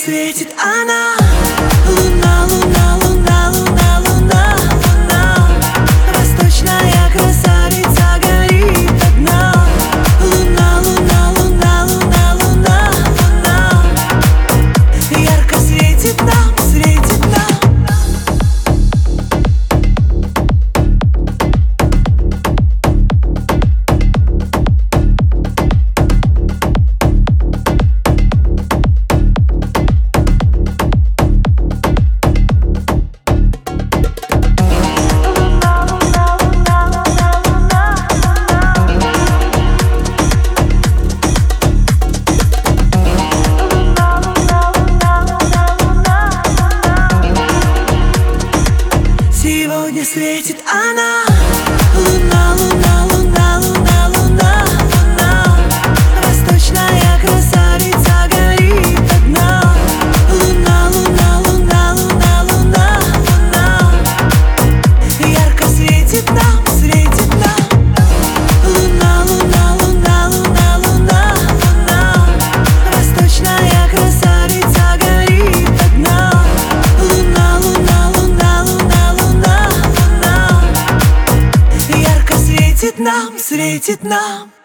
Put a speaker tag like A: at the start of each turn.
A: светит она. Луна, луна, луна, луна, луна, луна. Восточная красавица горит одна. Луна, луна, луна, луна, луна, луна. Ярко светит нам, светит нам. Сегодня светит она. Луна, луна, луна, луна, луна, луна. Восточная красавица горит одна. Луна, луна, луна, луна, луна, луна. Ярко светит нам, светит нам. Луна, луна, луна, луна, луна, луна. Восточная красавица горит одна. Луна, луна, луна, луна, луна, луна. Ярко светит нам, светит нам.